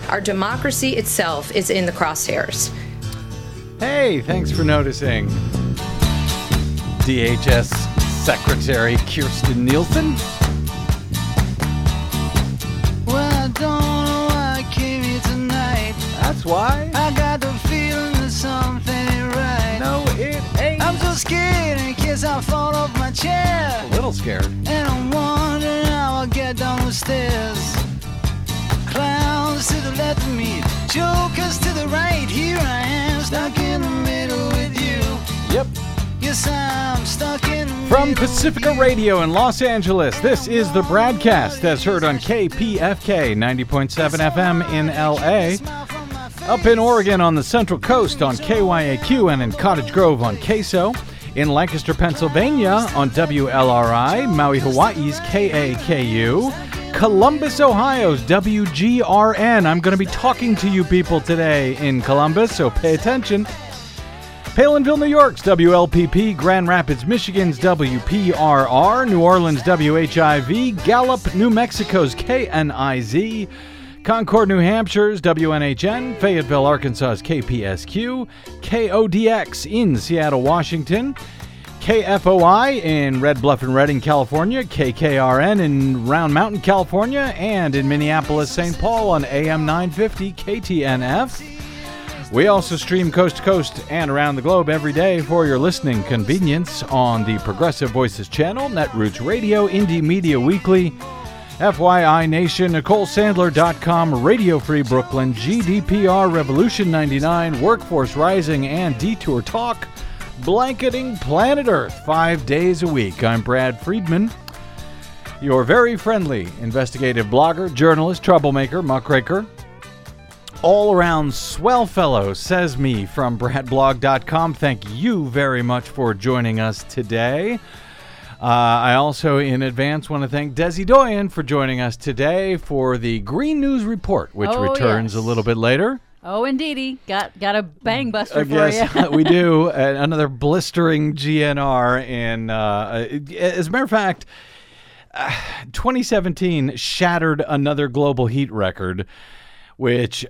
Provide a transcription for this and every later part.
Our democracy itself is in the crosshairs. Hey, thanks for noticing. DHS Secretary Kirstjen Nielsen. Well, I don't know why I came here tonight. That's why. I got the feeling that something ain't right. No, it ain't. I'm so scared in case I fall off my chair. A little scared. And I'm wondering how I'll get down the stairs. Clowns to the left of me, jokers to the right. Here I am, stuck in the middle with you. Yep. Yes, I'm stuck in the middle. From Pacifica Radio in Los Angeles, this is the BradCast as heard on KPFK 90.7 FM in LA. Up in Oregon on the Central Coast on KYAQ and in Cottage Grove on Queso. In Lancaster, Pennsylvania on WLRI, Maui, Hawaii's KAKU. Columbus, Ohio's WGRN. I'm going to be talking to you people today in Columbus, so pay attention. Palinville, New York's WLPP, Grand Rapids, Michigan's WPRR, New Orleans, WHIV, Gallup, New Mexico's KNIZ, Concord, New Hampshire's WNHN, Fayetteville, Arkansas's KPSQ, KODX in Seattle, Washington, KFOI in Red Bluff and Redding, California, KKRN in Round Mountain, California, and in Minneapolis, St. Paul on AM 950 KTNF. We also stream coast to coast and around the globe every day for your listening convenience on the Progressive Voices channel, Netroots Radio, Indie Media Weekly, FYI Nation, NicoleSandler.com, Radio Free Brooklyn, GDPR, Revolution 99, Workforce Rising, and Detour Talk. Blanketing planet Earth 5 days a week. I'm Brad Friedman, your very friendly investigative blogger, journalist, troublemaker, muckraker, all-around swell fellow, says me from bradblog.com. Thank you very much for joining us today. I also, in advance, want to thank Desi Doyen for joining us today for the Green News Report, which returns a little bit later. Oh, indeedy. Got a bang buster for yes, you. We do. Another blistering GNR. And as a matter of fact, 2017 shattered another global heat record, which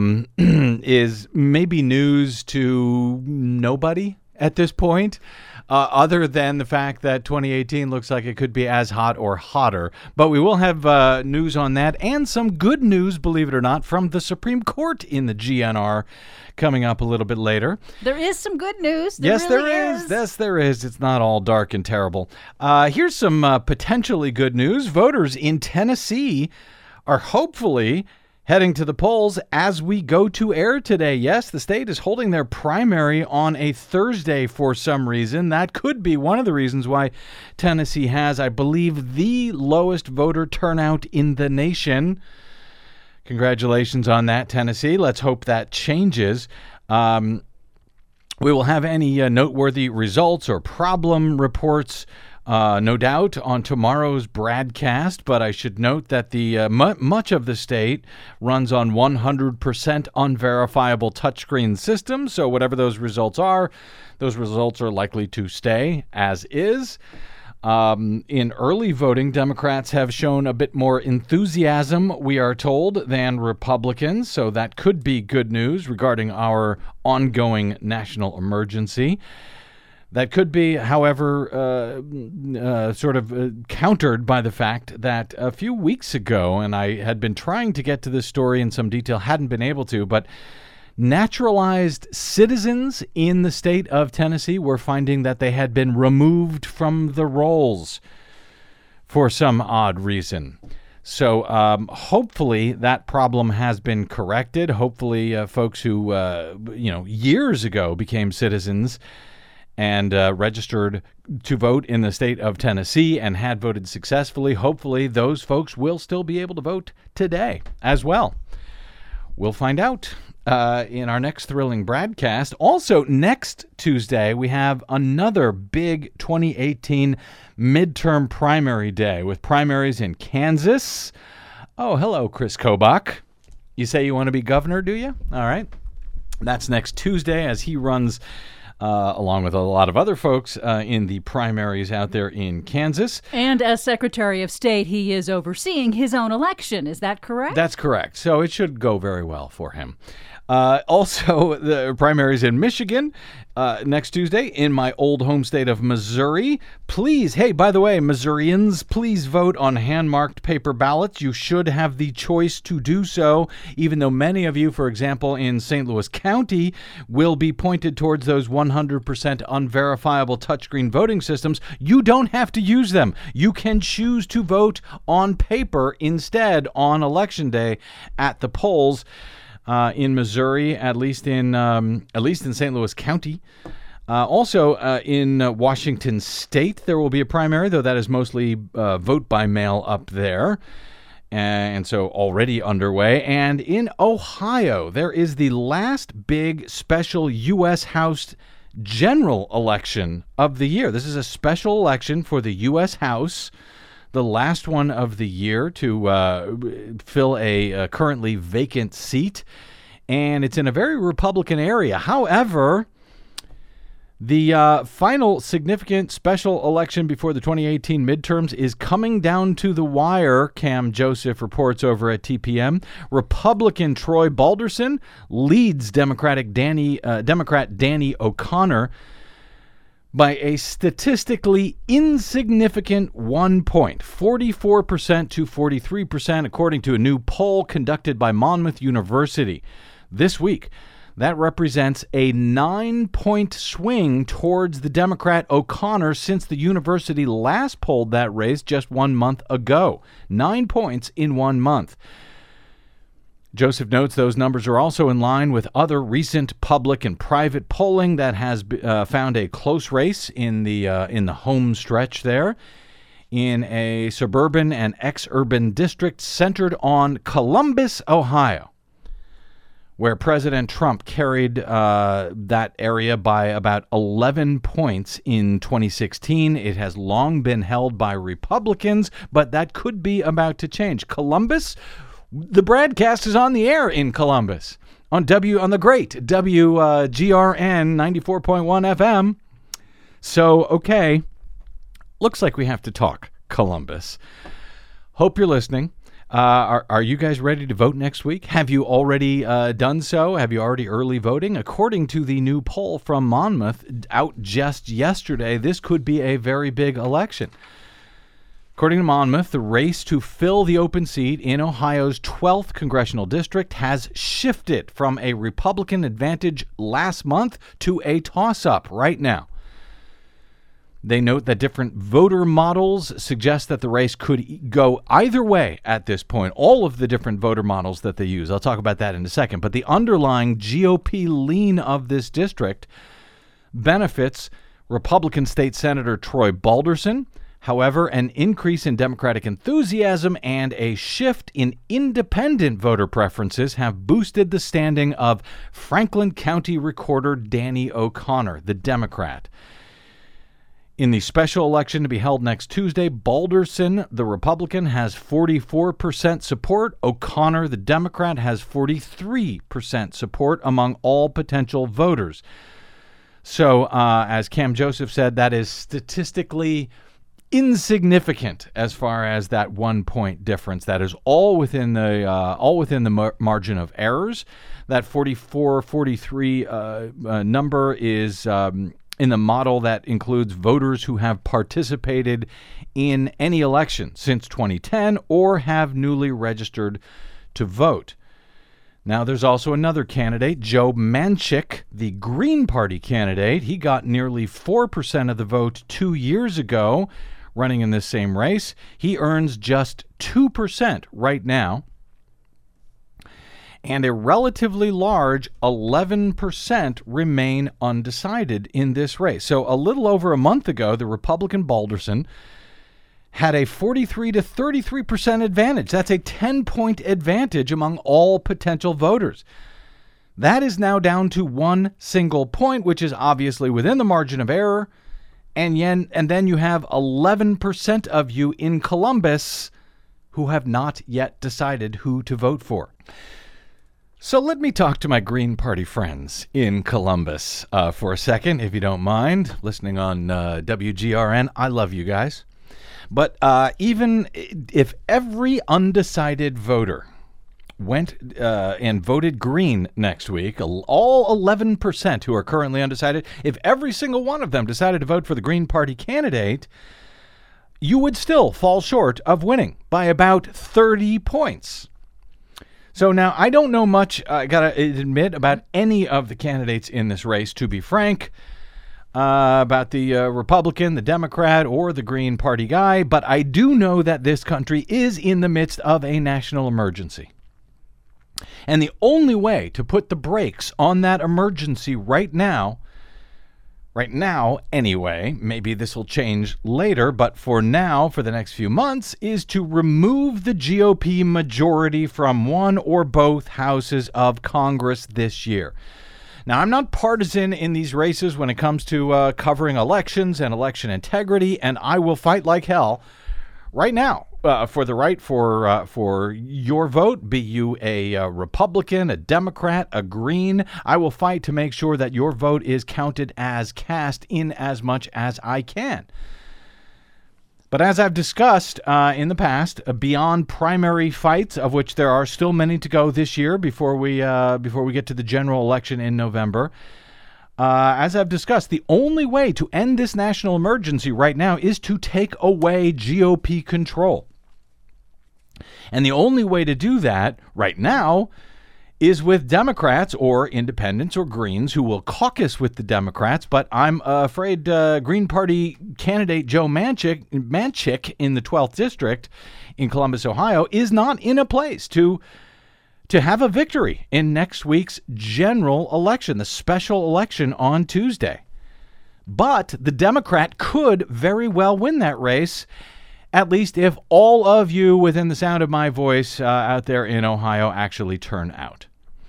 is maybe news to nobody at this point. Other than the fact that 2018 looks like it could be as hot or hotter. But we will have news on that and some good news, believe it or not, from the Supreme Court in the GNR coming up a little bit later. There is some good news. Yes, there is. Yes, there is. It's not all dark and terrible. Here's some potentially good news. Voters in Tennessee are hopefully heading to the polls as we go to air today. Yes, the state is holding their primary on a Thursday for some reason. That could be one of the reasons why Tennessee has, I believe, the lowest voter turnout in the nation. Congratulations on that, Tennessee. Let's hope that changes. We will have any noteworthy results or problem reports no doubt on tomorrow's BradCast, but I should note that the much of the state runs on 100% unverifiable touchscreen systems, so whatever those results are likely to stay as is. In early voting, Democrats have shown a bit more enthusiasm, we are told, than Republicans, so that could be good news regarding our ongoing national emergency. That could be, however, countered by the fact that a few weeks ago, and I had been trying to get to this story in some detail, hadn't been able to, but naturalized citizens in the state of Tennessee were finding that they had been removed from the rolls for some odd reason. So hopefully that problem has been corrected. Hopefully folks who, years ago became citizens and registered to vote in the state of Tennessee and had voted successfully. Hopefully those folks will still be able to vote today as well. We'll find out in our next thrilling BradCast. Also, next Tuesday, we have another big 2018 midterm primary day with primaries in Kansas. Oh, hello, Chris Kobach. You say you want to be governor, do you? All right. That's next Tuesday as he runs along with a lot of other folks in the primaries out there in Kansas. And as Secretary of State, he is overseeing his own election. Is that correct? That's correct. So it should go very well for him. Also, the primaries in Michigan next Tuesday in my old home state of Missouri. Please, hey, by the way, Missourians, please vote on hand-marked paper ballots. You should have the choice to do so, even though many of you, for example, in St. Louis County, will be pointed towards those 100% unverifiable touchscreen voting systems. You don't have to use them. You can choose to vote on paper instead on Election Day at the polls. In Missouri, at least in St. Louis County. Also in Washington State, there will be a primary, though that is mostly vote by mail up there, and so already underway. And in Ohio, there is the last big special U.S. House general election of the year. This is a special election for the U.S. House, the last one of the year to fill a currently vacant seat, and it's in a very Republican area. However, the final significant special election before the 2018 midterms is coming down to the wire, Cam Joseph reports over at TPM. Republican Troy Balderson leads Democrat Danny O'Connor by a statistically insignificant 1 point, 44% to 43%, according to a new poll conducted by Monmouth University this week. That represents a 9-point swing towards the Democrat O'Connor since the university last polled that race just 1 month ago. 9 points in 1 month. Joseph notes those numbers are also in line with other recent public and private polling that has found a close race in the home stretch there in a suburban and ex-urban district centered on Columbus, Ohio, where President Trump carried that area by about 11 points in 2016. It has long been held by Republicans, but that could be about to change. Columbus, the broadcast is on the air in Columbus on the great WGRN 94.1 FM. So, okay, looks like we have to talk Columbus. Hope you're listening. Are you guys ready to vote next week? Have you already done so? Have you already early voting? According to the new poll from Monmouth out just yesterday, this could be a very big election. According to Monmouth, the race to fill the open seat in Ohio's 12th congressional district has shifted from a Republican advantage last month to a toss-up right now. They note that different voter models suggest that the race could go either way at this point. All of the different voter models that they use. I'll talk about that in a second. But the underlying GOP lean of this district benefits Republican State Senator Troy Balderson. However, an increase in Democratic enthusiasm and a shift in independent voter preferences have boosted the standing of Franklin County Recorder Danny O'Connor, the Democrat. In the special election to be held next Tuesday, Balderson, the Republican, has 44% support. O'Connor, the Democrat, has 43% support among all potential voters. So, as Cam Joseph said, that is statistically insignificant as far as that 1 point difference. That is all within the margin of errors. That 44-43 number is in the model that includes voters who have participated in any election since 2010 or have newly registered to vote. Now, there's also another candidate, Joe Manchin, the Green Party candidate. He got nearly 4% of the vote 2 years ago, running in this same race. He earns just 2% right now. And a relatively large 11% remain undecided in this race. So a little over a month ago, the Republican Balderson had a 43 to 33% advantage. That's a 10-point advantage among all potential voters. That is now down to 1 single point, which is obviously within the margin of error. And then you have 11% of you in Columbus who have not yet decided who to vote for. So let me talk to my Green Party friends in Columbus for a second, if you don't mind. Listening on WGRN, I love you guys. But even if every undecided voter went and voted Green next week, all 11% who are currently undecided, if every single one of them decided to vote for the Green Party candidate, you would still fall short of winning by about 30 points. So now, I don't know much, I gotta admit, about any of the candidates in this race, to be frank, about the Republican, the Democrat, or the Green Party guy, but I do know that this country is in the midst of a national emergency. And the only way to put the brakes on that emergency right now anyway, maybe this will change later, but for now, for the next few months, is to remove the GOP majority from one or both houses of Congress this year. Now, I'm not partisan in these races when it comes to covering elections and election integrity, and I will fight like hell right now for the right for your vote, be you a Republican, a Democrat, a Green. I will fight to make sure that your vote is counted as cast in as much as I can. But as I've discussed in the past, beyond primary fights, of which there are still many to go this year before we get to the general election in November, as I've discussed, the only way to end this national emergency right now is to take away GOP control. And the only way to do that right now is with Democrats or independents or Greens who will caucus with the Democrats. But I'm afraid Green Party candidate Joe Manchin in the 12th District in Columbus, Ohio, is not in a place to have a victory in next week's general election, the special election on Tuesday. But the Democrat could very well win that race, at least if all of you within the sound of my voice out there in Ohio actually turn out.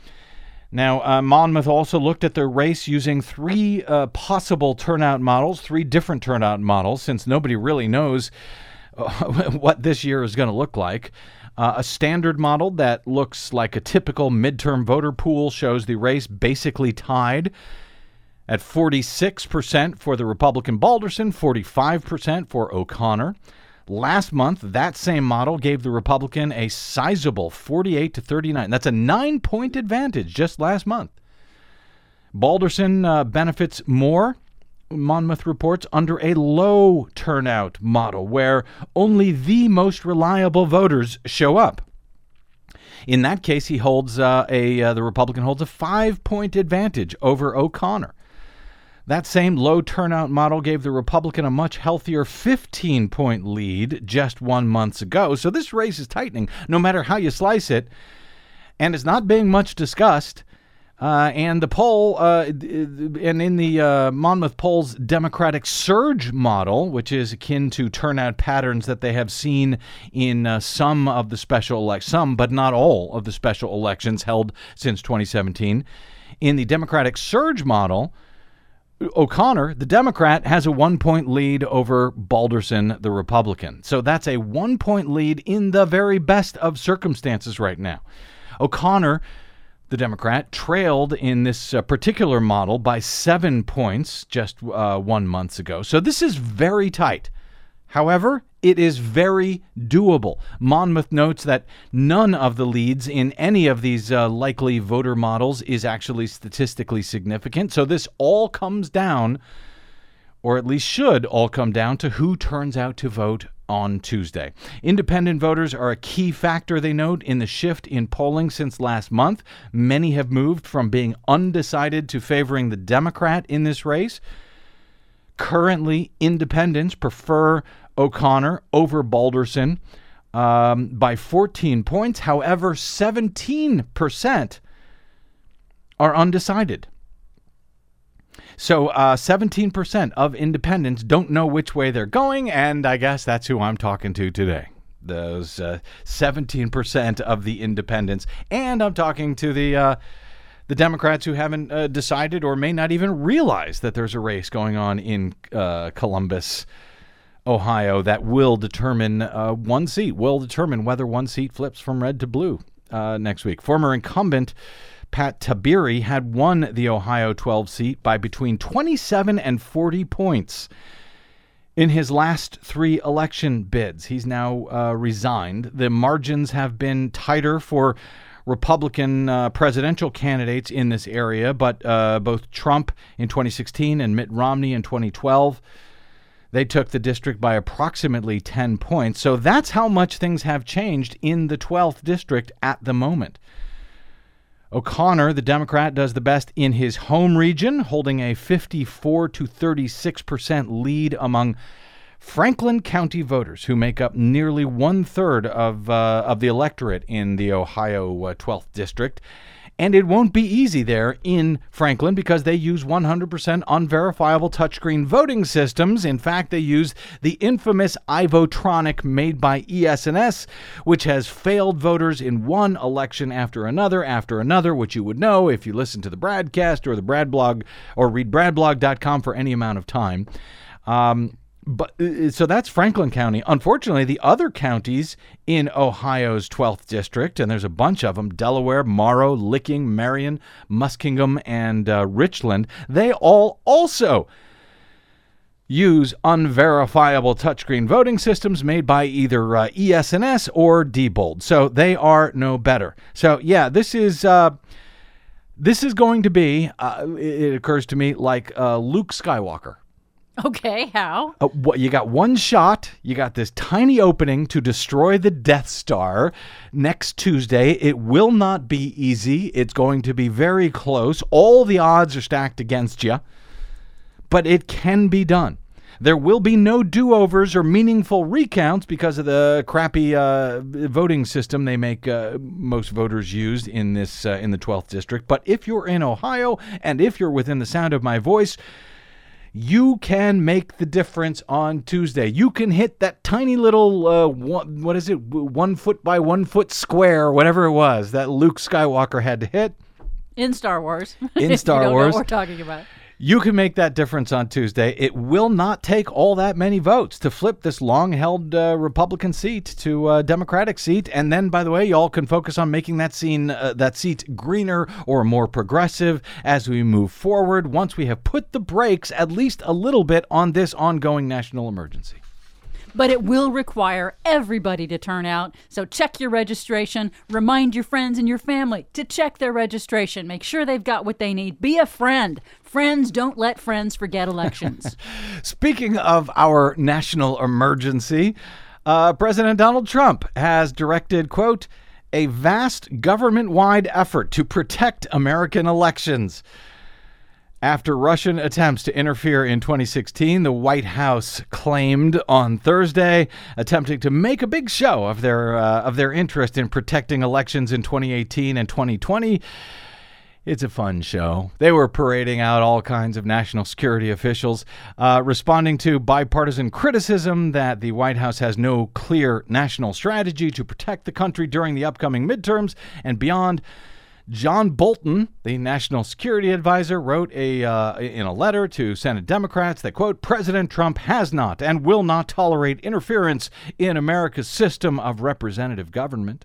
Now, Monmouth also looked at the race using three possible turnout models, three different turnout models, since nobody really knows what this year is going to look like. A standard model that looks like a typical midterm voter pool shows the race basically tied at 46% for the Republican Balderson, 45% for O'Connor. Last month, that same model gave the Republican a sizable 48-39. That's a 9-point advantage just last month. Balderson benefits more, Monmouth reports, under a low turnout model where only the most reliable voters show up. In that case, the Republican holds a 5-point advantage over O'Connor. That same low turnout model gave the Republican a much healthier 15-point lead just 1 month ago. So this race is tightening no matter how you slice it, and it's not being much discussed. And the poll, and in the Monmouth poll's Democratic surge model, which is akin to turnout patterns that they have seen in some of the special elections, some but not all of the special elections held since 2017. In the Democratic surge model, O'Connor, the Democrat, has a 1-point lead over Balderson, the Republican. So that's a 1-point lead in the very best of circumstances right now. O'Connor, the Democrat, trailed in this particular model by 7 points just 1 month ago. So this is very tight. However, it is very doable. Monmouth notes that none of the leads in any of these likely voter models is actually statistically significant. So this all comes down, or at least should all come down, to who turns out to vote on Tuesday. Independent voters are a key factor, they note, in the shift in polling since last month. Many have moved from being undecided to favoring the Democrat in this race. Currently, independents prefer O'Connor over Balderson by 14 points. However, 17% are undecided. So 17% of independents don't know which way they're going, and I guess that's who I'm talking to today. Those 17% of the independents. And I'm talking to the Democrats who haven't decided or may not even realize that there's a race going on in Columbus, Ohio, that will determine one seat, will determine whether one seat flips from red to blue next week. Former incumbent Pat Tiberi had won the Ohio 12 seat by between 27 and 40 points in his last 3 election bids. He's now resigned. The margins have been tighter for Republican presidential candidates in this area, but both Trump in 2016 and Mitt Romney in 2012, they took the district by approximately 10 points. So that's how much things have changed in the 12th district at the moment. O'Connor, the Democrat, does the best in his home region, holding a 54 to 36% lead among Franklin County voters, who make up nearly 1/3 of the electorate in the Ohio 12th district. And it won't be easy there in Franklin because they use 100% unverifiable touchscreen voting systems. In fact, they use the infamous iVotronic made by ES&S, which has failed voters in one election after another, which you would know if you listen to the Bradcast or the Brad blog or read bradblog.com for any amount of time. So that's Franklin County. Unfortunately, the other counties in Ohio's 12th district, and there's a bunch of them, Delaware, Morrow, Licking, Marion, Muskingum, and Richland, they all also use unverifiable touchscreen voting systems made by either ES&S or Diebold. So they are no better. So yeah, this is going to be, it occurs to me, like Luke Skywalker. Okay, how? You got one shot. You got this tiny opening to destroy the Death Star next Tuesday. It will not be easy. It's going to be very close. All the odds are stacked against you, but it can be done. There will be no do-overs or meaningful recounts because of the crappy voting system they make most voters use in the 12th district. But if you're in Ohio and if you're within the sound of my voice, you can make the difference on Tuesday. You can hit that tiny little, 1 foot by 1 foot square, whatever it was, that Luke Skywalker had to hit. In Star Wars. In Star you don't Wars. know what we're talking about. You can make that difference on Tuesday. It will not take all that many votes to flip this long-held Republican seat to a Democratic seat. And then, by the way, y'all can focus on making that seat greener or more progressive as we move forward once we have put the brakes at least a little bit on this ongoing national emergency. But it will require everybody to turn out. So check your registration. Remind your friends and your family to check their registration. Make sure they've got what they need. Be a friend. Friends don't let friends forget elections. Speaking of our national emergency, President Donald Trump has directed, quote, a vast government-wide effort to protect American elections. After Russian attempts to interfere in 2016, the White House claimed on Thursday, attempting to make a big show of their interest in protecting elections in 2018 and 2020. It's a fun show. They were parading out all kinds of national security officials, responding to bipartisan criticism that the White House has no clear national strategy to protect the country during the upcoming midterms and beyond. John Bolton, the national security advisor, wrote in a letter to Senate Democrats that, quote, President Trump has not and will not tolerate interference in America's system of representative government.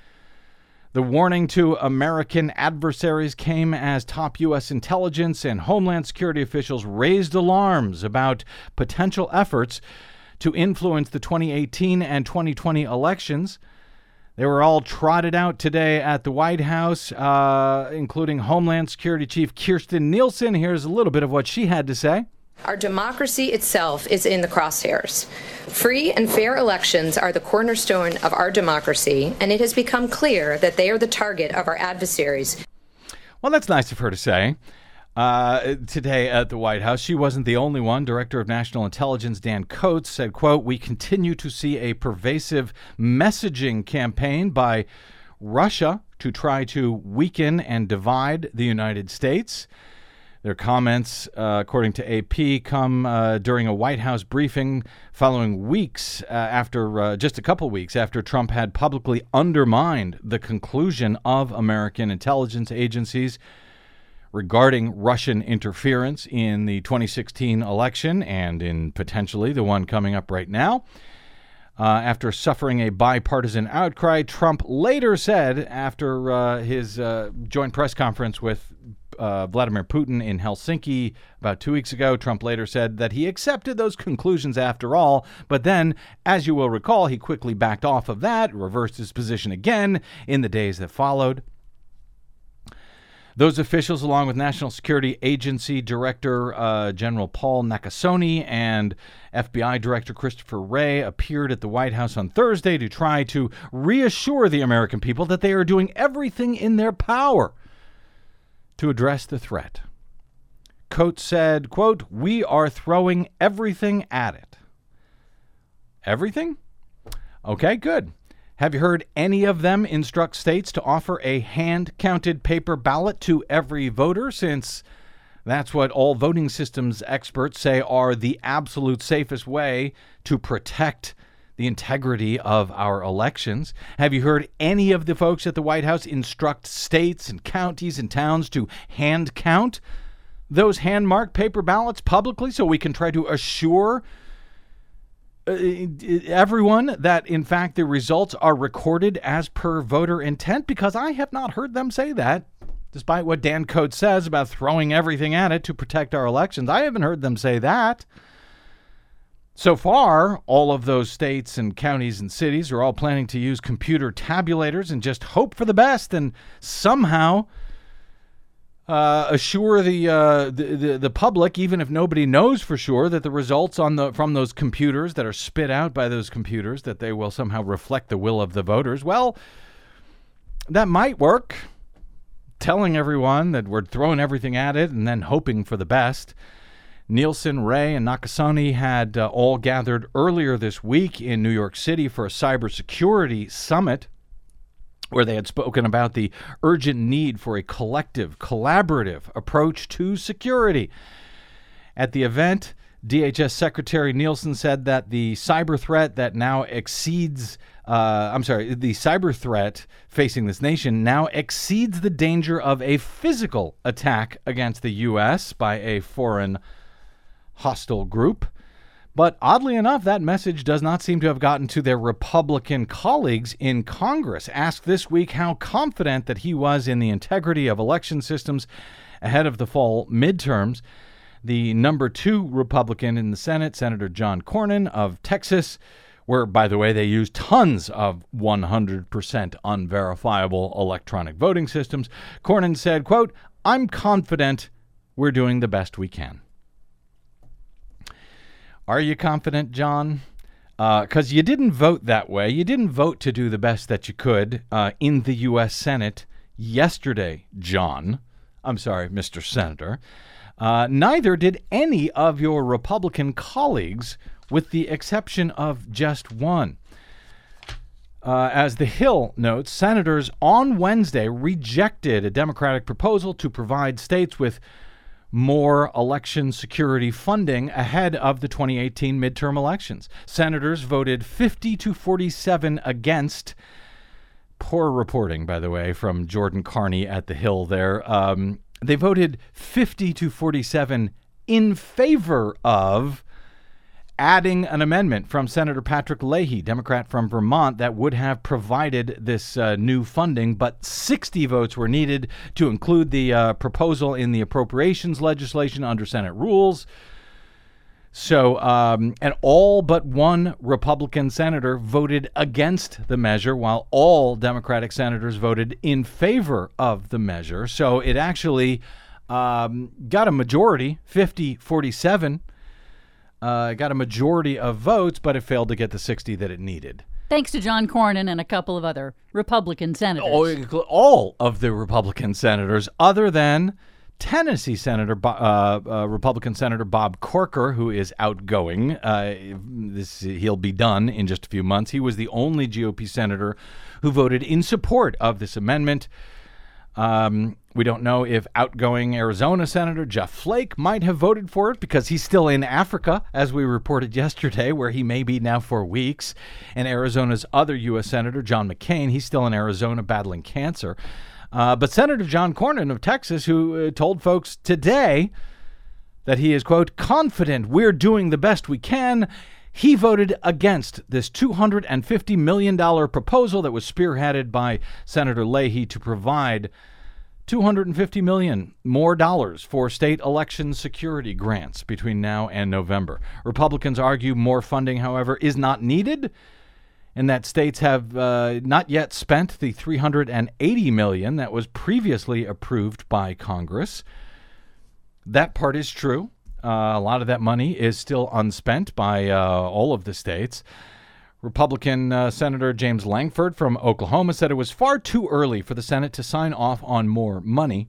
The warning to American adversaries came as top U.S. intelligence and Homeland Security officials raised alarms about potential efforts to influence the 2018 and 2020 elections. They were all trotted out today at the White House, including Homeland Security Chief Kirstjen Nielsen. Here's a little bit of what she had to say. Our democracy itself is in the crosshairs. Free and fair elections are the cornerstone of our democracy, and it has become clear that they are the target of our adversaries. Well, that's nice of her to say. Today at the White House, she wasn't the only one. Director of National Intelligence Dan Coats said, quote, we continue to see a pervasive messaging campaign by Russia to try to weaken and divide the United States. Their comments, according to AP, come during a White House briefing following weeks just a couple weeks after Trump had publicly undermined the conclusion of American intelligence agencies regarding Russian interference in the 2016 election and in potentially the one coming up right now. After suffering a bipartisan outcry, Trump later said after his joint press conference with Vladimir Putin in Helsinki about 2 weeks ago, Trump later said that he accepted those conclusions after all. But then, as you will recall, he quickly backed off of that, reversed his position again in the days that followed. Those officials, along with National Security Agency Director General Paul Nakasone and FBI Director Christopher Wray, appeared at the White House on Thursday to try to reassure the American people that they are doing everything in their power to address the threat. Coates said, quote, "We are throwing everything at it." Everything? Okay, good. Have you heard any of them instruct states to offer a hand-counted paper ballot to every voter, since that's what all voting systems experts say are the absolute safest way to protect the integrity of our elections? Have you heard any of the folks at the White House instruct states and counties and towns to hand count those hand-marked paper ballots publicly so we can try to assure everyone that, in fact, the results are recorded as per voter intent? Because I have not heard them say that, despite what Dan Coates says about throwing everything at it to protect our elections. I haven't heard them say that. So far, all of those states and counties and cities are all planning to use computer tabulators and just hope for the best and somehow assure the public, even if nobody knows for sure, that the results from those computers that are spit out by those computers, that they will somehow reflect the will of the voters. Well, that might work, telling everyone that we're throwing everything at it and then hoping for the best. Nielsen, Wray, and Nakasone had all gathered earlier this week in New York City for a cybersecurity summit, where they had spoken about the urgent need for a collective, collaborative approach to security. At the event, DHS Secretary Nielsen said that the cyber threat facing this nation now exceeds the danger of a physical attack against the U.S. by a foreign hostile group. But oddly enough, that message does not seem to have gotten to their Republican colleagues in Congress. Asked this week how confident that he was in the integrity of election systems ahead of the fall midterms, the number 2 Republican in the Senate, Senator John Cornyn of Texas, where, by the way, they use tons of 100% unverifiable electronic voting systems, Cornyn said, quote, "I'm confident we're doing the best we can." Are you confident, John? Because you didn't vote that way. You didn't vote to do the best that you could in the U.S. Senate yesterday, John. I'm sorry, Mr. Senator. Neither did any of your Republican colleagues, with the exception of just one. As The Hill notes, senators on Wednesday rejected a Democratic proposal to provide states with more election security funding ahead of the 2018 midterm elections. Senators voted 50-47 against. Poor reporting, by the way, from Jordan Carney at The Hill there. They voted 50-47 in favor of adding an amendment from Senator Patrick Leahy, Democrat from Vermont, that would have provided this new funding, but 60 votes were needed to include the proposal in the appropriations legislation under Senate rules. So, and all but one Republican senator voted against the measure, while all Democratic senators voted in favor of the measure. So it actually got a majority, 50-47. Got a majority of votes, but it failed to get the 60 that it needed. Thanks to John Cornyn and a couple of other Republican senators. All of the Republican senators, other than Tennessee Senator, Republican Senator Bob Corker, who is outgoing. He'll be done in just a few months. He was the only GOP senator who voted in support of this amendment. We don't know if outgoing Arizona Senator Jeff Flake might have voted for it because he's still in Africa, as we reported yesterday, where he may be now for weeks. And Arizona's other U.S. Senator, John McCain, he's still in Arizona battling cancer. But Senator John Cornyn of Texas, who told folks today that he is, quote, confident we're doing the best we can, He voted against this $250 million proposal that was spearheaded by Senator Leahy to provide $250 million more dollars for state election security grants between now and November. Republicans argue more funding, however, is not needed, and that states have not yet spent the $380 million that was previously approved by Congress. That part is true. A lot of that money is still unspent by all of the states. Republican Senator James Lankford from Oklahoma said it was far too early for the Senate to sign off on more money.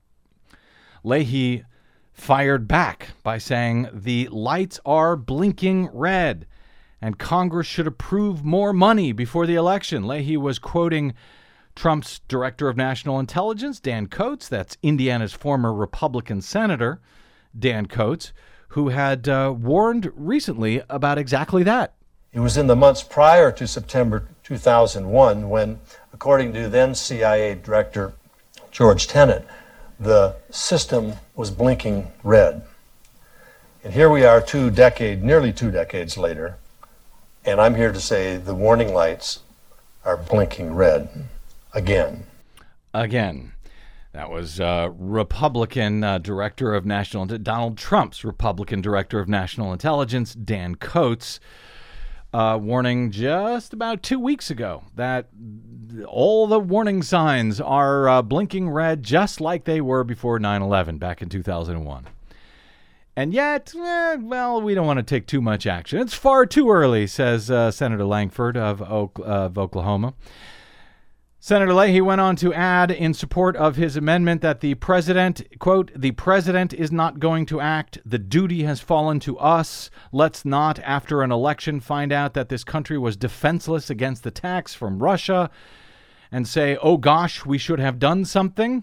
Leahy fired back by saying the lights are blinking red and Congress should approve more money before the election. Leahy was quoting Trump's Director of National Intelligence, Dan Coats. That's Indiana's former Republican Senator, Dan Coats, who had warned recently about exactly that. It was in the months prior to September 2001 when, according to then CIA Director George Tenet, the system was blinking red. And here we are nearly 2 decades later, and I'm here to say the warning lights are blinking red again. Again. That was Republican Director of National Donald Trump's Republican Director of National Intelligence, Dan Coats, warning just about 2 weeks ago that all the warning signs are blinking red just like they were before 9/11 back in 2001. And yet, we don't want to take too much action. It's far too early, says Senator Lankford of Oklahoma. Senator Leahy went on to add in support of his amendment that the president, quote, "The president is not going to act. The duty has fallen to us. Let's not, after an election, find out that this country was defenseless against attacks from Russia and say, oh gosh, we should have done something."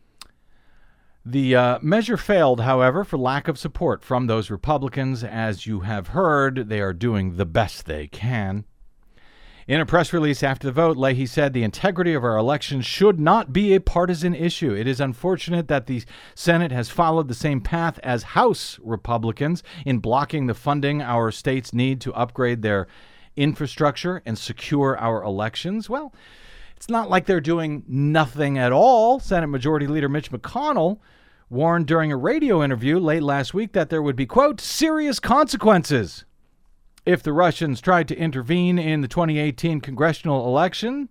The measure failed, however, for lack of support from those Republicans. As you have heard, they are doing the best they can. In a press release after the vote, Leahy said the integrity of our elections should not be a partisan issue. It is unfortunate that the Senate has followed the same path as House Republicans in blocking the funding our states need to upgrade their infrastructure and secure our elections. Well, it's not like they're doing nothing at all. Senate Majority Leader Mitch McConnell warned during a radio interview late last week that there would be, quote, serious consequences if the Russians tried to intervene in the 2018 congressional election.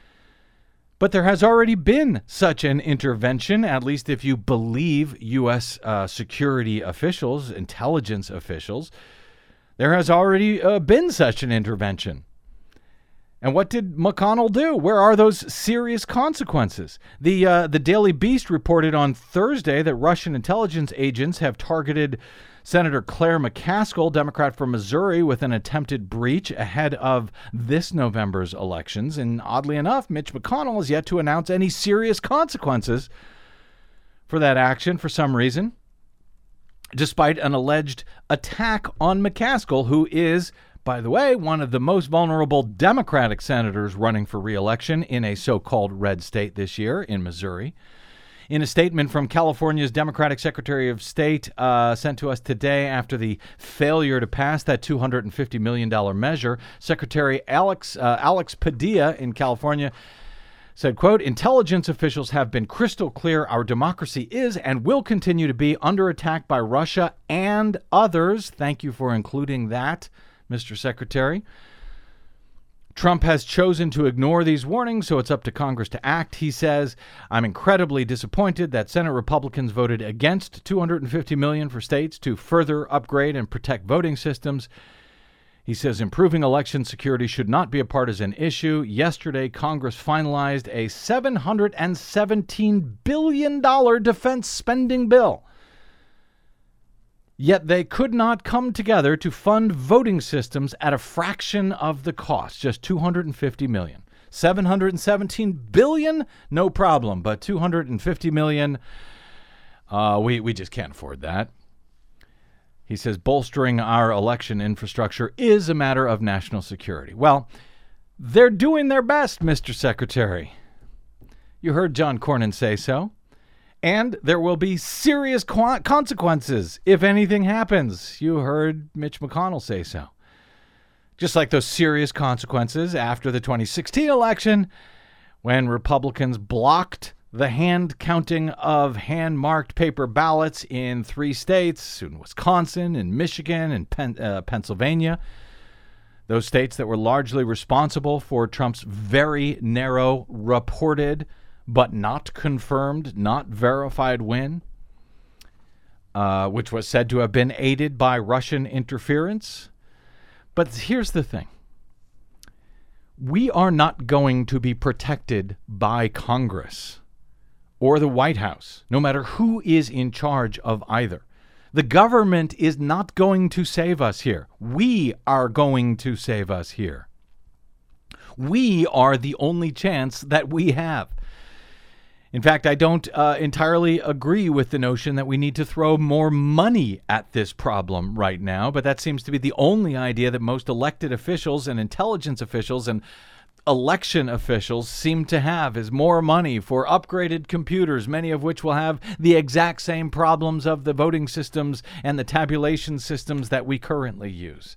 But there has already been such an intervention, at least if you believe U.S. security officials, intelligence officials. There has already been such an intervention. And what did McConnell do? Where are those serious consequences? The Daily Beast reported on Thursday that Russian intelligence agents have targeted Senator Claire McCaskill, Democrat from Missouri, with an attempted breach ahead of this November's elections. And oddly enough, Mitch McConnell has yet to announce any serious consequences for that action for some reason, despite an alleged attack on McCaskill, who is, by the way, one of the most vulnerable Democratic senators running for re-election in a so-called red state this year in Missouri. In a statement from California's Democratic Secretary of State sent to us today after the failure to pass that $250 million measure, Secretary Alex Padilla in California said, quote, intelligence officials have been crystal clear our democracy is and will continue to be under attack by Russia and others. Thank you for including that, Mr. Secretary. Trump has chosen to ignore these warnings, so it's up to Congress to act. He says, I'm incredibly disappointed that Senate Republicans voted against $250 million for states to further upgrade and protect voting systems. He says improving election security should not be a partisan issue. Yesterday, Congress finalized a $717 billion defense spending bill. Yet they could not come together to fund voting systems at a fraction of the cost, just $250 million. $717 billion, no problem, but $250 million, we just can't afford that. He says bolstering our election infrastructure is a matter of national security. Well, they're doing their best, Mr. Secretary. You heard John Cornyn say so. And there will be serious consequences if anything happens. You heard Mitch McConnell say so. Just like those serious consequences after the 2016 election, when Republicans blocked the hand counting of hand-marked paper ballots in 3 states, in Wisconsin, in Michigan, and Pennsylvania. Those states that were largely responsible for Trump's very narrow, reported, but not confirmed, not verified win, which was said to have been aided by Russian interference. But here's the thing. We are not going to be protected by Congress or the White House, no matter who is in charge of either. The government is not going to save us here. We are going to save us here. We are the only chance that we have. In fact, I don't entirely agree with the notion that we need to throw more money at this problem right now, but that seems to be the only idea that most elected officials and intelligence officials and election officials seem to have, is more money for upgraded computers, many of which will have the exact same problems of the voting systems and the tabulation systems that we currently use.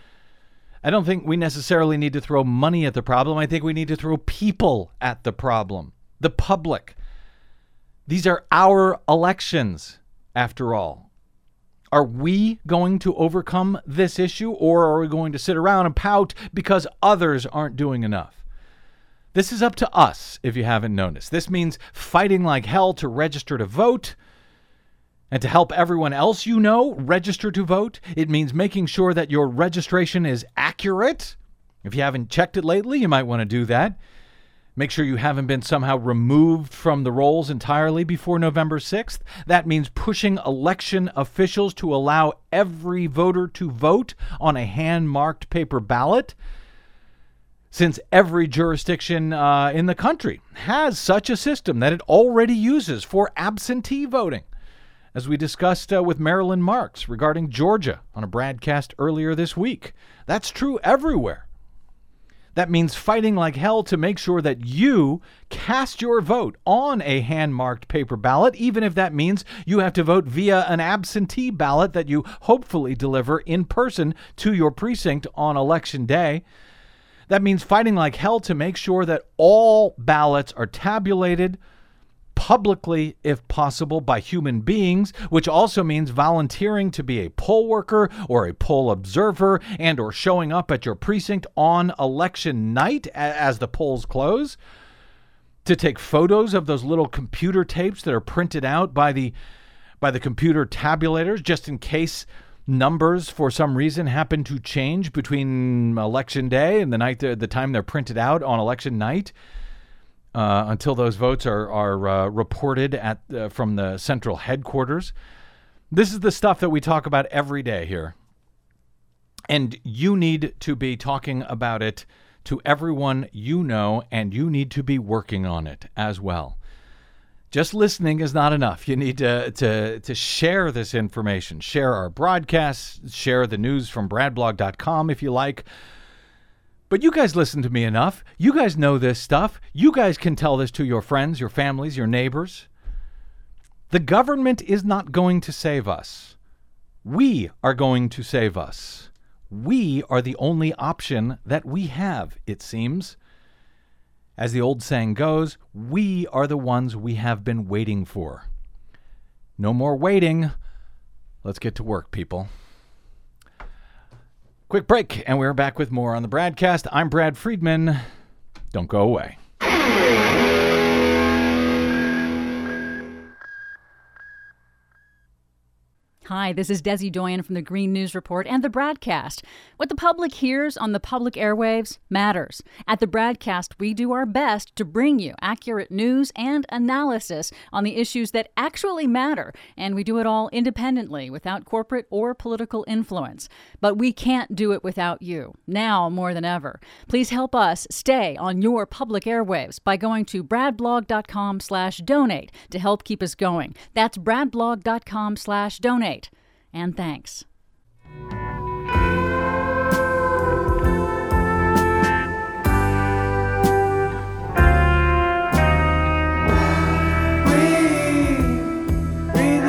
I don't think we necessarily need to throw money at the problem. I think we need to throw people at the problem. The public. These are our elections, after all. Are we going to overcome this issue, or are we going to sit around and pout because others aren't doing enough? This is up to us, if you haven't noticed. This means fighting like hell to register to vote and to help everyone else you know register to vote. It means making sure that your registration is accurate. If you haven't checked it lately, you might want to do that. Make sure you haven't been somehow removed from the rolls entirely before November 6th. That means pushing election officials to allow every voter to vote on a hand-marked paper ballot, since every jurisdiction in the country has such a system that it already uses for absentee voting, as we discussed with Marilyn Marks regarding Georgia on a broadcast earlier this week. That's true everywhere. That means fighting like hell to make sure that you cast your vote on a hand-marked paper ballot, even if that means you have to vote via an absentee ballot that you hopefully deliver in person to your precinct on Election Day. That means fighting like hell to make sure that all ballots are tabulated publicly, if possible, by human beings, which also means volunteering to be a poll worker or a poll observer and or showing up at your precinct on election night as the polls close to take photos of those little computer tapes that are printed out by the computer tabulators, just in case numbers for some reason happen to change between election day and the time they're printed out on election night. Until those votes are reported from the central headquarters. This is the stuff that we talk about every day here. And you need to be talking about it to everyone you know, and you need to be working on it as well. Just listening is not enough. You need to share this information. Share our broadcasts. Share the news from bradblog.com if you like. But you guys listen to me enough. You guys know this stuff. You guys can tell this to your friends, your families, your neighbors. The government is not going to save us. We are going to save us. We are the only option that we have, it seems. As the old saying goes, we are the ones we have been waiting for. No more waiting. Let's get to work, people. Quick break, and we're back with more on the Bradcast. I'm Brad Friedman. Don't go away. Hi, this is Desi Doyen from the Green News Report and the Bradcast. What the public hears on the public airwaves matters. At the Bradcast, we do our best to bring you accurate news and analysis on the issues that actually matter, and we do it all independently, without corporate or political influence. But we can't do it without you, now more than ever. Please help us stay on your public airwaves by going to bradblog.com/donate to help keep us going. That's bradblog.com/donate. And thanks.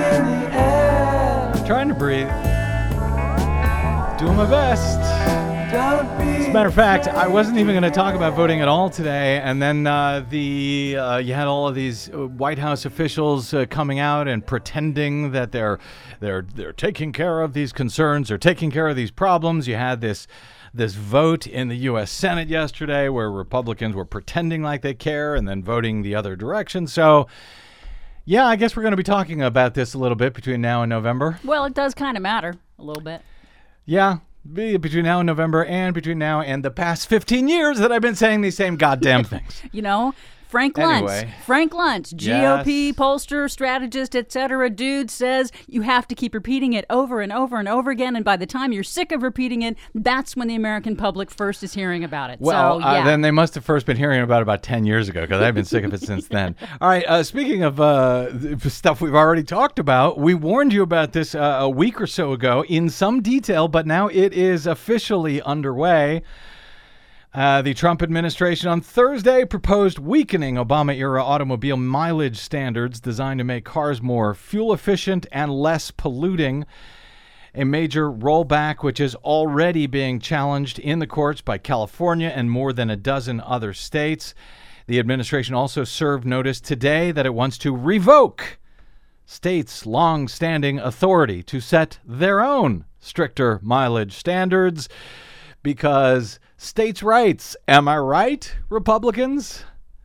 Trying to breathe. Doing my best. As a matter of fact, I wasn't even going to talk about voting at all today, and then you had all of these White House officials coming out and pretending that they're taking care of these concerns, they're taking care of these problems. You had this vote in the U.S. Senate yesterday where Republicans were pretending like they care and then voting the other direction. So, yeah, I guess we're going to be talking about this a little bit between now and November. Well, it does kind of matter a little bit. Yeah. Between now and November, and between now and the past 15 years that I've been saying these same goddamn things. You know, Frank Luntz, GOP Yes. pollster, strategist, etc. Dude says you have to keep repeating it over and over and over again, and by the time you're sick of repeating it, that's when the American public first is hearing about it. Well, so, yeah. Then they must have first been hearing about 10 years ago, because I've been sick of it since then. All right, speaking of stuff we've already talked about, we warned you about this a week or so ago in some detail, but now it is officially underway. The Trump administration on Thursday proposed weakening Obama-era automobile mileage standards designed to make cars more fuel-efficient and less polluting. A major rollback which is already being challenged in the courts by California and more than a dozen other states. The administration also served notice today that it wants to revoke states' long-standing authority to set their own stricter mileage standards because states' rights. Am I right, Republicans?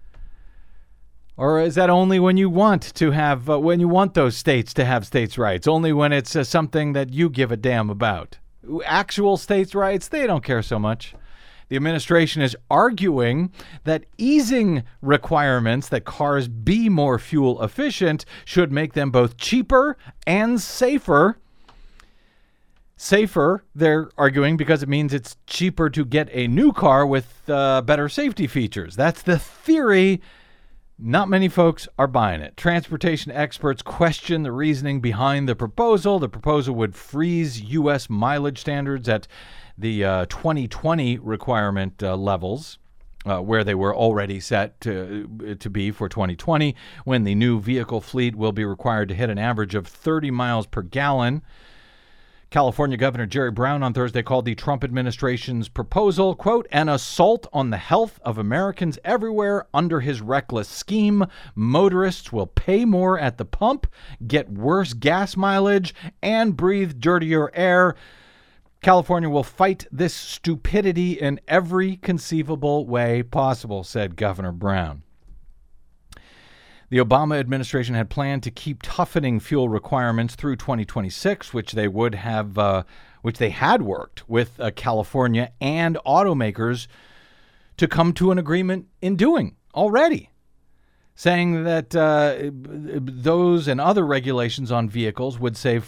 Or is that only when you want to have, when you want those states to have states' rights? Only when it's something that you give a damn about? Actual states' rights, they don't care so much. The administration is arguing that easing requirements that cars be more fuel efficient should make them both cheaper and safer. Safer, they're arguing, because it means it's cheaper to get a new car with better safety features. That's the theory. Not many folks are buying it. Transportation experts question the reasoning behind the proposal. The proposal would freeze U.S. mileage standards at the 2020 requirement levels, where they were already set to be for 2020, when the new vehicle fleet will be required to hit an average of 30 miles per gallon. California Governor Jerry Brown on Thursday called the Trump administration's proposal, quote, an assault on the health of Americans everywhere. Under his reckless scheme, motorists will pay more at the pump, get worse gas mileage, and breathe dirtier air. California will fight this stupidity in every conceivable way possible, said Governor Brown. The Obama administration had planned to keep toughening fuel requirements through 2026, which they had worked with California and automakers to come to an agreement in doing already, saying that those and other regulations on vehicles would save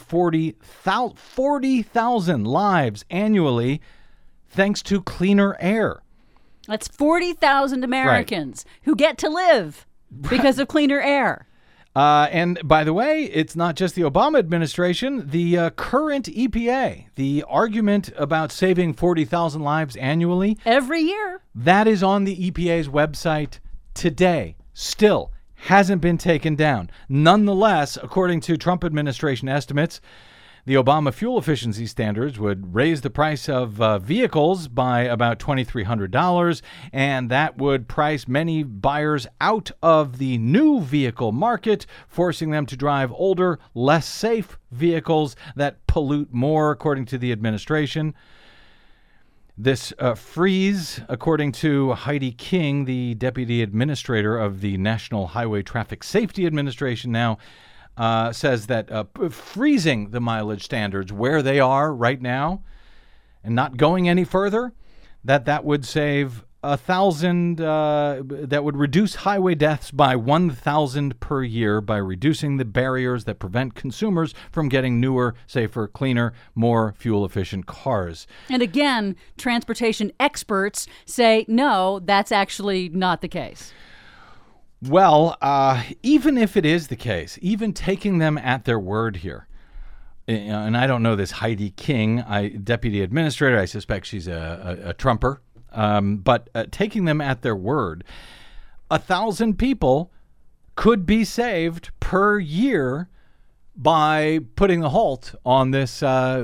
40,000 lives annually thanks to cleaner air. That's 40,000 Americans who get to live because of cleaner air. And by the way, it's not just the Obama administration. The current EPA, the argument about saving 40,000 lives annually every year, that is on the EPA's website today. Still hasn't been taken down. Nonetheless, according to Trump administration estimates, the Obama fuel efficiency standards would raise the price of vehicles by about $2,300, and that would price many buyers out of the new vehicle market, forcing them to drive older, less safe vehicles that pollute more, according to the administration. This freeze, according to Heidi King, the deputy administrator of the National Highway Traffic Safety Administration now, says that freezing the mileage standards where they are right now and not going any further, that would save 1,000, that would reduce highway deaths by 1,000 per year by reducing the barriers that prevent consumers from getting newer, safer, cleaner, more fuel-efficient cars. And again, transportation experts say, no, that's actually not the case. Well, even if it is the case, even taking them at their word here, and I don't know this Heidi King, deputy administrator, I suspect she's a Trumper, but taking them at their word, 1,000 people could be saved per year by putting a halt on this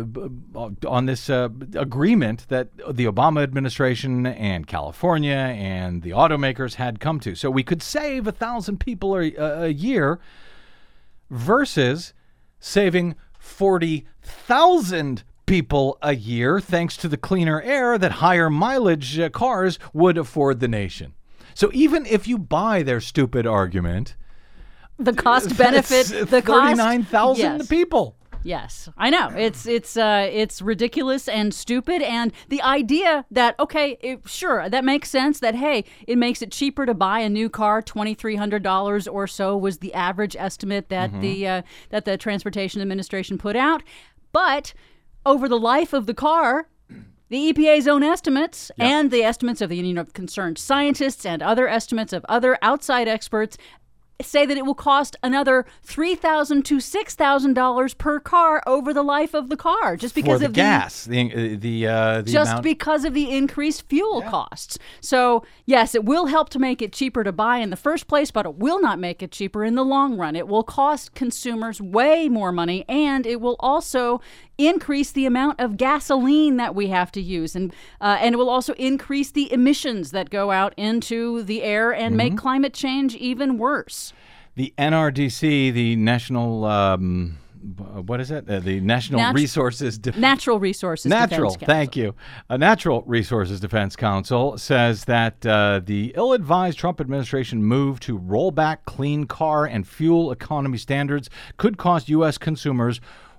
agreement that the Obama administration and California and the automakers had come to. So we could save 1,000 people a year versus saving 40,000 people a year thanks to the cleaner air that higher mileage cars would afford the nation. So even if you buy their stupid argument, the cost benefit, the 39,000 people. Yes, I know. It's ridiculous and stupid. And the idea that, okay, sure, that makes sense that, hey, it makes it cheaper to buy a new car. $2,300 or so was the average estimate that that the Transportation Administration put out. But over the life of the car, the EPA's own estimates and the estimates of the Union of Concerned Scientists and other estimates of other outside experts say that it will cost another $3,000 to $6,000 per car over the life of the car, just because of the gas, because of the increased fuel costs. So yes, it will help to make it cheaper to buy in the first place, but it will not make it cheaper in the long run. It will cost consumers way more money, and it will also increase the amount of gasoline that we have to use, and it will also increase the emissions that go out into the air and make climate change even worse. The NRDC, the National, what is it? The National Resources Natural Resources Defense Council. Thank you. Natural Resources Defense Council says that the ill-advised Trump administration move to roll back clean car and fuel economy standards could cost U.S. consumers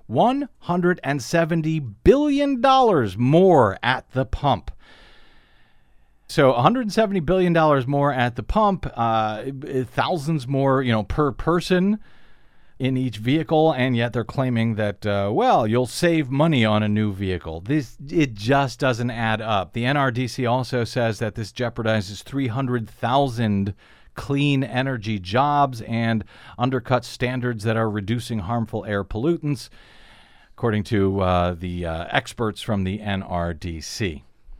$170 billion more at the pump. So $170 billion more at the pump, thousands more, per person in each vehicle, and yet they're claiming that, you'll save money on a new vehicle. It just doesn't add up. The NRDC also says that this jeopardizes 300,000 clean energy jobs and undercuts standards that are reducing harmful air pollutants, according to the experts from the NRDC.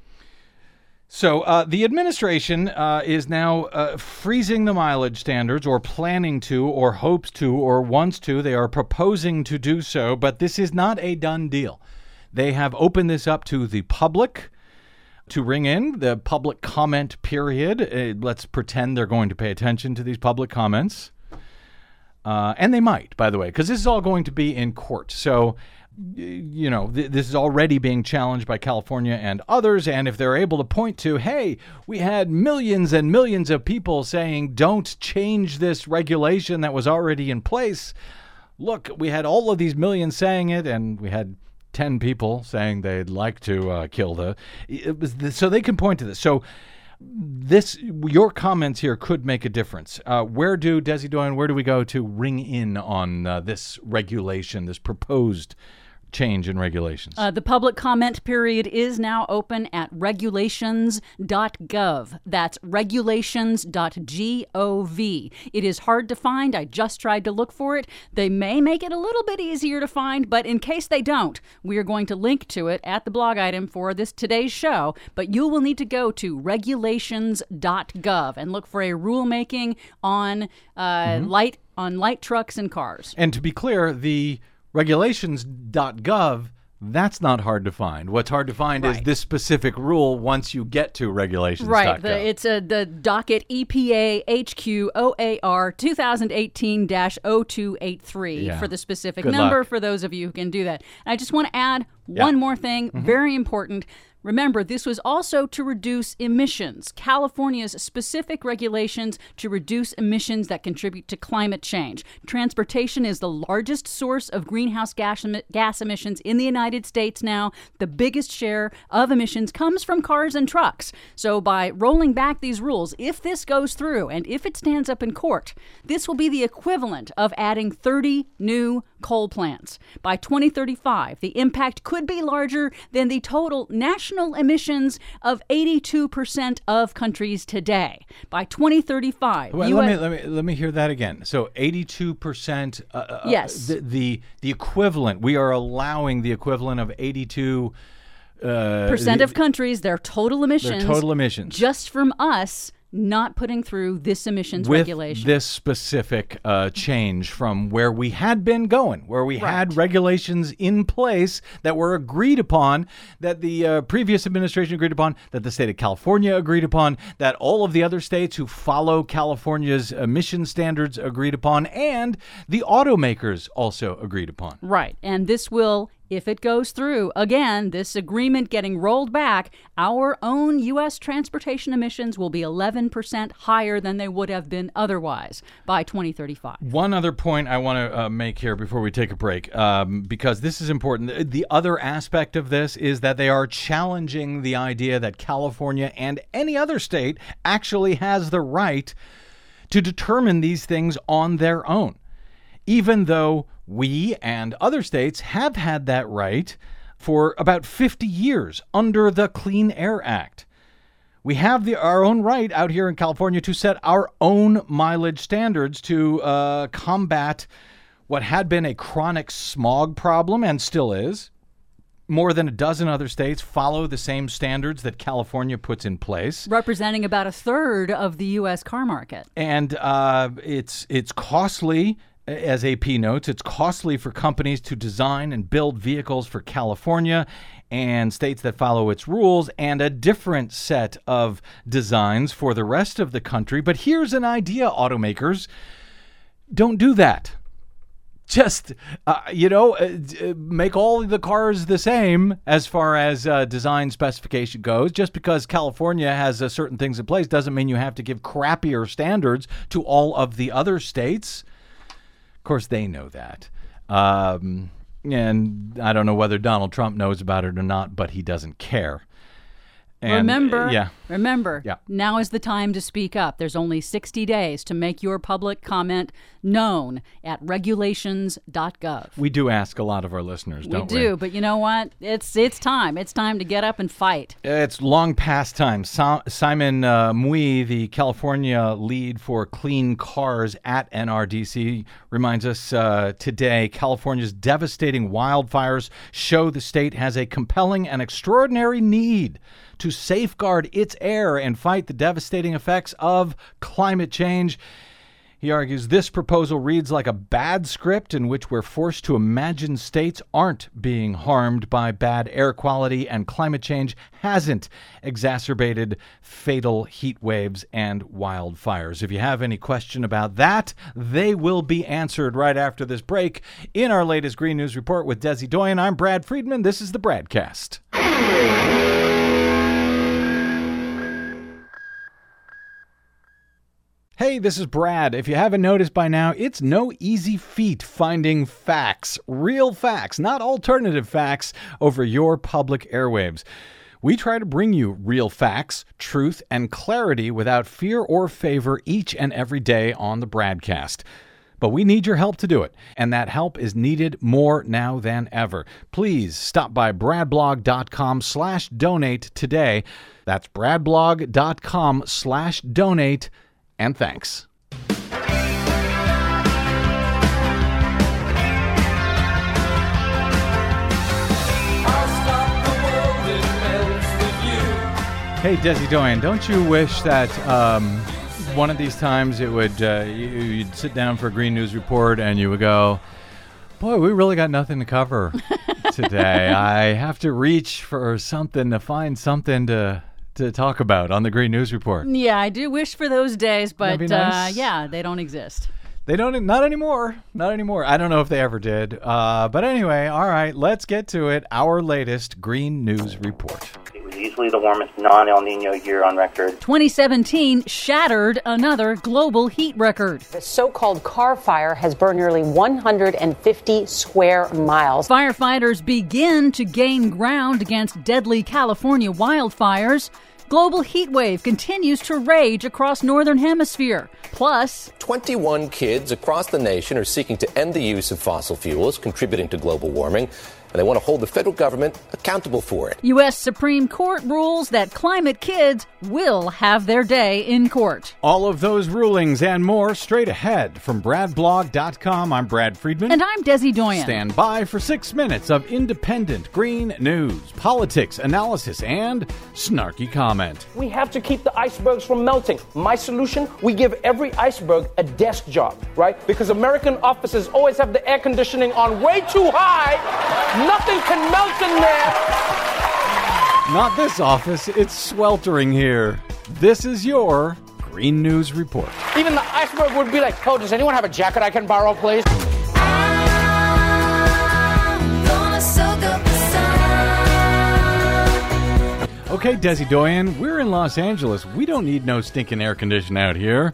So the administration is now freezing the mileage standards, or planning to, or hopes to, or wants to. They are proposing to do so, but this is not a done deal. They have opened this up to the public to ring in the public comment period. Let's pretend they're going to pay attention to these public comments. And they might, by the way, because this is all going to be in court. So, this is already being challenged by California and others. And if they're able to point to, hey, we had millions and millions of people saying, don't change this regulation that was already in place. Look, we had all of these millions saying it, and we had 10 people saying they'd like to kill so they can point to this. So your comments here could make a difference. Desi Doyen, where do we go to ring in on this regulation, this proposed change in regulations? The public comment period is now open at regulations.gov. That's regulations.gov. It is hard to find. I just tried to look for it. They may make it a little bit easier to find, but in case they don't, we are going to link to it at the blog item for today's show. But you will need to go to regulations.gov and look for a rulemaking on light trucks and cars. And to be clear, the regulations.gov, that's not hard to find. What's hard to find is this specific rule once you get to regulations.gov. Right. It's the docket EPA HQ OAR 2018-0283 for the specific number for those of you who can do that. And I just want to add one more thing, very important. Remember, this was also to reduce emissions. California's specific regulations to reduce emissions that contribute to climate change. Transportation is the largest source of greenhouse gas emissions in the United States now. The biggest share of emissions comes from cars and trucks. So by rolling back these rules, if this goes through and if it stands up in court, this will be the equivalent of adding 30 new coal plants. By 2035, the impact could be larger than the total national emissions of 82% of countries today. By 2035, let me hear that again. So 82%. Yes. The equivalent. We are allowing the equivalent of 82% of countries, their total emissions. Their total emissions. Just from us not putting through this emissions with regulation. this specific change from where we had been going, where we had regulations in place that were agreed upon, that the previous administration agreed upon, that the state of California agreed upon, that all of the other states who follow California's emission standards agreed upon, and the automakers also agreed upon. Right. And this will, if it goes through, again, this agreement getting rolled back, our own U.S. transportation emissions will be 11% higher than they would have been otherwise by 2035. One other point I want to make here before we take a break, because this is important. The other aspect of this is that they are challenging the idea that California and any other state actually has the right to determine these things on their own, even though we and other states have had that right for about 50 years under the Clean Air Act. We have our own right out here in California to set our own mileage standards to combat what had been a chronic smog problem and still is. More than a dozen other states follow the same standards that California puts in place, representing about a third of the U.S. car market. And it's costly. As AP notes, it's costly for companies to design and build vehicles for California and states that follow its rules, and a different set of designs for the rest of the country. But here's an idea, automakers. Don't do that. Just, make all the cars the same as far as design specification goes. Just because California has certain things in place doesn't mean you have to give crappier standards to all of the other states. Of course, they know that. And I don't know whether Donald Trump knows about it or not, but he doesn't care. And, remember, now is the time to speak up. There's only 60 days to make your public comment known at regulations.gov. We do ask a lot of our listeners, don't we? We do, but you know what? It's time. It's time to get up and fight. It's long past time. Simon Mui, the California lead for clean cars at NRDC, reminds us today California's devastating wildfires show the state has a compelling and extraordinary need to safeguard its air and fight the devastating effects of climate change. He argues this proposal reads like a bad script in which we're forced to imagine states aren't being harmed by bad air quality, and climate change hasn't exacerbated fatal heat waves and wildfires. If you have any question about that, they will be answered right after this break in our latest Green News Report with Desi Doyen. I'm Brad Friedman. This is the Bradcast. Hey, this is Brad. If you haven't noticed by now, it's no easy feat finding facts, real facts, not alternative facts, over your public airwaves. We try to bring you real facts, truth, and clarity without fear or favor each and every day on the Bradcast. But we need your help to do it, and that help is needed more now than ever. Please stop by bradblog.com/donate today. That's bradblog.com/donate. And thanks. Hey, Desi Doyen, don't you wish that one of these times it would you'd sit down for a Green News Report and you would go, boy, we really got nothing to cover today. I have to reach for something to find something to talk about on the Green News Report. Yeah, I do wish for those days, but nice. they don't exist. They don't, not anymore. Not anymore. I don't know if they ever did. But anyway, all right, let's get to it. Our latest Green News Report. It was easily the warmest non-El Nino year on record. 2017 shattered another global heat record. The so-called car fire has burned nearly 150 square miles. Firefighters begin to gain ground against deadly California wildfires. Global heat wave continues to rage across Northern Hemisphere. Plus, 21 kids across the nation are seeking to end the use of fossil fuels, contributing to global warming. and they want to hold the federal government accountable for it. U.S. Supreme Court rules that climate kids will have their day in court. All of those rulings and more straight ahead from BradBlog.com. I'm Brad Friedman. And I'm Desi Doyen. Stand by for 6 minutes of independent green news, politics, analysis, and snarky comment. We have to keep the icebergs from melting. My solution, we give every iceberg a desk job, right? Because American offices always have the air conditioning on way too high. Nothing can melt in there. Not this office. It's sweltering here. This is your Green News Report. Even the iceberg would be like, oh, does anyone have a jacket I can borrow, please? Okay, Desi Doyen, we're in Los Angeles. We don't need no stinking air condition out here.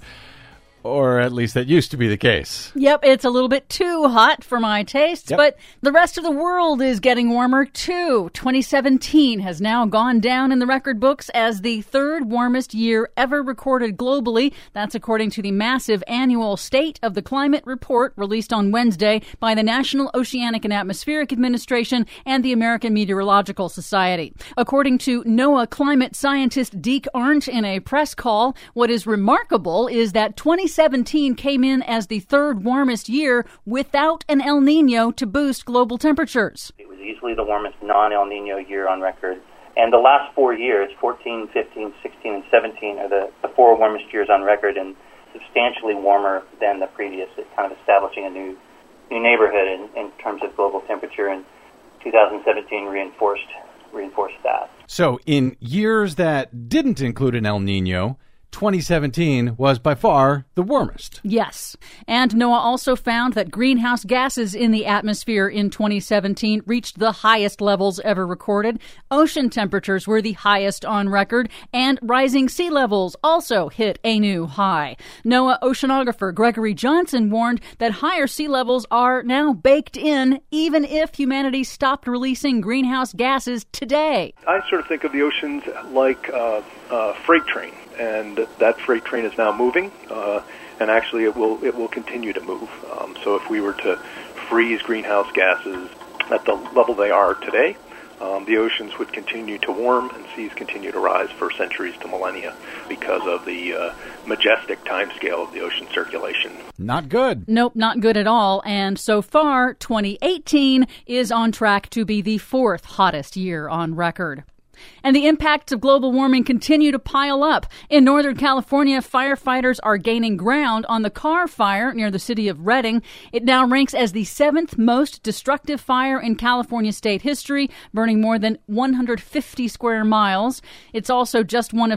Or at least that used to be the case. Yep, it's a little bit too hot for my tastes, but the rest of the world is getting warmer too. 2017 has now gone down in the record books as the third warmest year ever recorded globally. That's according to the massive annual State of the Climate report released on Wednesday by the National Oceanic and Atmospheric Administration and the American Meteorological Society. According to NOAA climate scientist Deke Arndt in a press call, what is remarkable is that 2017 came in as the third warmest year without an El Nino to boost global temperatures. It was easily the warmest non-El Nino year on record. And the last 4 years, 14, 15, 16, and 17, are the four warmest years on record and substantially warmer than the previous, kind of establishing a new neighborhood in terms of global temperature. And 2017 reinforced that. So in years that didn't include an El Nino, 2017 was by far the warmest. Yes. And NOAA also found that greenhouse gases in the atmosphere in 2017 reached the highest levels ever recorded. Ocean temperatures were the highest on record, and rising sea levels also hit a new high. NOAA oceanographer Gregory Johnson warned that higher sea levels are now baked in, even if humanity stopped releasing greenhouse gases today. I sort of think of the oceans like a freight train. And that freight train is now moving, and actually it will continue to move. So if we were to freeze greenhouse gases at the level they are today, the oceans would continue to warm and seas continue to rise for centuries to millennia because of the majestic timescale of the ocean circulation. Not good. Nope, not good at all. And so far, 2018 is on track to be the fourth hottest year on record. And the impacts of global warming continue to pile up. In Northern California, firefighters are gaining ground on the Carr Fire near the city of Redding. It now ranks as the seventh most destructive fire in California state history, burning more than 150 square miles. It's also just one of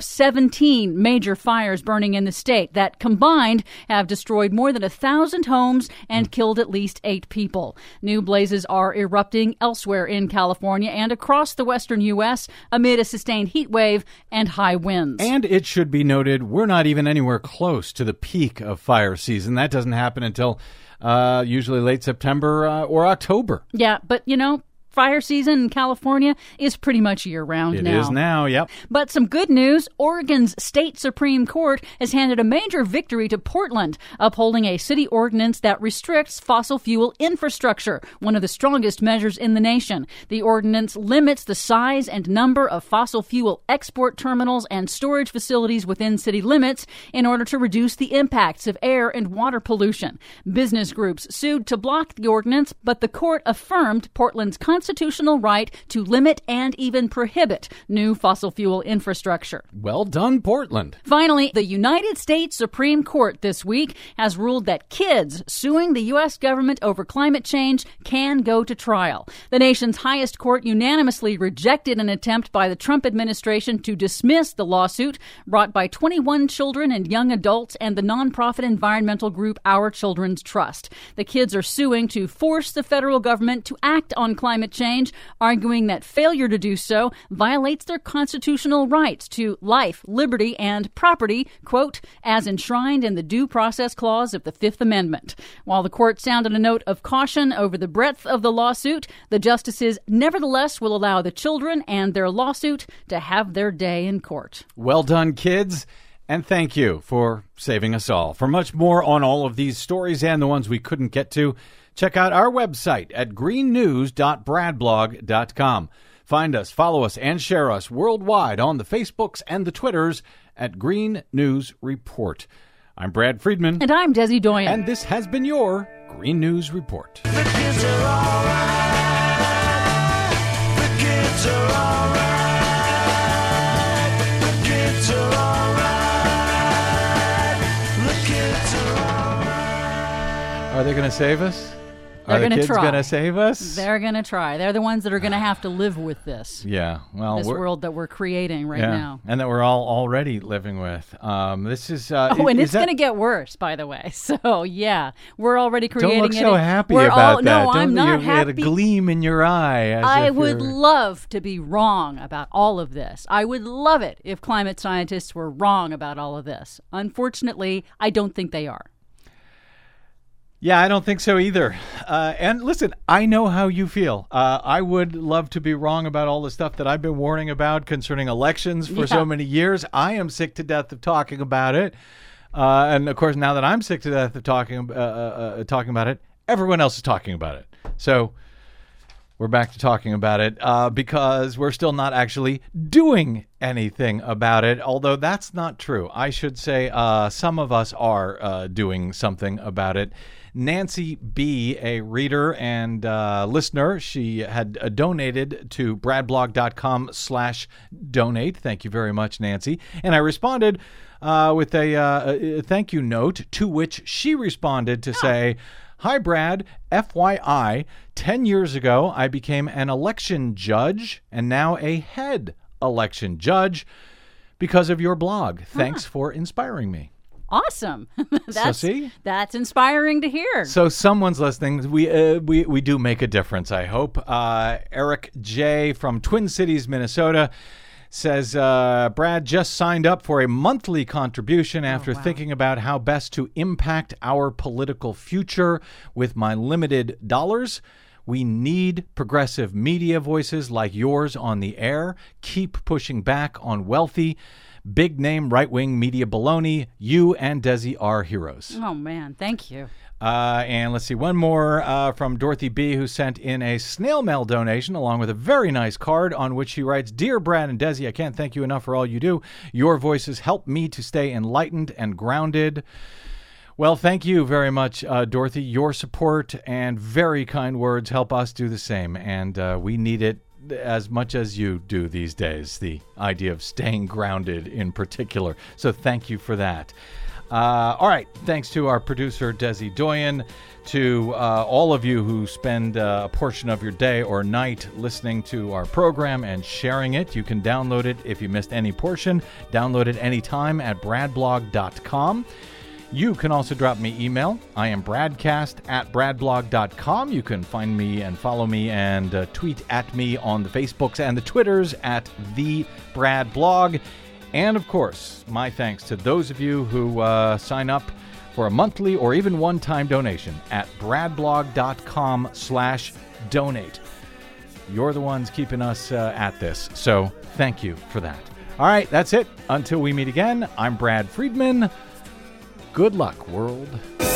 17 major fires burning in the state that combined have destroyed more than 1,000 homes and killed at least 8 people. New blazes are erupting elsewhere in California and across the western U.S., amid a sustained heat wave and high winds. And it should be noted, we're not even anywhere close to the peak of fire season. That doesn't happen until usually late September or October. Yeah, but fire season in California is pretty much year-round now. It is now, yep. But some good news, Oregon's state Supreme Court has handed a major victory to Portland, upholding a city ordinance that restricts fossil fuel infrastructure, one of the strongest measures in the nation. The ordinance limits the size and number of fossil fuel export terminals and storage facilities within city limits in order to reduce the impacts of air and water pollution. Business groups sued to block the ordinance, but the court affirmed Portland's constitutional right to limit and even prohibit new fossil fuel infrastructure. Well done, Portland. Finally, the United States Supreme Court this week has ruled that kids suing the U.S. government over climate change can go to trial. The nation's highest court unanimously rejected an attempt by the Trump administration to dismiss the lawsuit brought by 21 children and young adults and the nonprofit environmental group Our Children's Trust. The kids are suing to force the federal government to act on climate change, arguing that failure to do so violates their constitutional rights to life, liberty, and property, quote, as enshrined in the Due Process Clause of the Fifth Amendment. While the court sounded a note of caution over the breadth of the lawsuit, the justices nevertheless will allow the children and their lawsuit to have their day in court. Well done, kids. And thank you for saving us all. For much more on all of these stories and the ones we couldn't get to, check out our website at greennews.bradblog.com. Find us, follow us, and share us worldwide on the Facebooks and the Twitters at Green News Report. I'm Brad Friedman. And I'm Desi Doyen. And this has been your Green News Report. The kids are all right. The kids are all right. The kids are all right. The kids are all right. Are they going to save us? They're going to try. Are the kids going to save us? They're going to try. They're the ones that are going to have to live with this. Yeah. Well, this world that we're creating right now. And that we're all already living with. This is... and it's going to get worse, by the way. So, yeah, we're already creating it. Don't look so happy about that. No, I'm not happy. You had a gleam in your eye. I would love to be wrong about all of this. I would love it if climate scientists were wrong about all of this. Unfortunately, I don't think they are. Yeah, I don't think so either. And listen, I know how you feel. I would love to be wrong about all the stuff that I've been warning about concerning elections for so many years. I am sick to death of talking about it. And of course, now that I'm sick to death of talking about it, everyone else is talking about it. So we're back to talking about it because we're still not actually doing anything about it, although that's not true. I should say some of us are doing something about it. Nancy B., a reader and listener, she had donated to bradblog.com/donate. Thank you very much, Nancy. And I responded with a thank you note, to which she responded to say, "Hi, Brad. FYI, 10 years ago, I became an election judge and now a head election judge because of your blog. Thanks for inspiring me." Awesome. See? That's inspiring to hear. So someone's listening. We do make a difference, I hope. Eric J. from Twin Cities, Minnesota says, Brad just signed up for a monthly contribution after thinking about how best to impact our political future with my limited dollars. We need progressive media voices like yours on the air. Keep pushing back on wealthy, big-name right-wing media baloney. You and Desi are heroes. Oh, man. Thank you. And let's see, one more from Dorothy B., who sent in a snail mail donation along with a very nice card on which she writes, "Dear Brad and Desi, I can't thank you enough for all you do. Your voices help me to stay enlightened and grounded." Well, thank you very much, Dorothy. Your support and very kind words help us do the same, and we need it as much as you do these days, the idea of staying grounded in particular. So thank you for that. All right. Thanks to our producer, Desi Doyen, to all of you who spend a portion of your day or night listening to our program and sharing it. You can download it if you missed any portion. Download it anytime at bradblog.com. You can also drop me email. I am bradcast@bradblog.com. You can find me and follow me and tweet at me on the Facebooks and the Twitters at @TheBradBlog. And, of course, my thanks to those of you who sign up for a monthly or even one-time donation at bradblog.com/donate. You're the ones keeping us at this, so thank you for that. All right, that's it. Until we meet again, I'm Brad Friedman. Good luck, world.